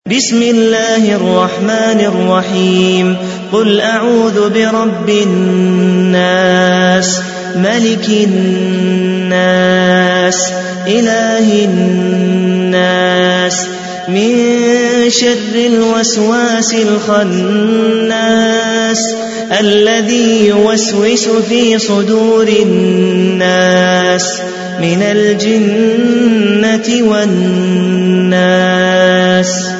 بسم الله الرحمن الرحيم قل أعوذ برب الناس ملك الناس إله الناس من شر الوسواس الخناس الذي يوسوس في صدور الناس من الجنة والناس.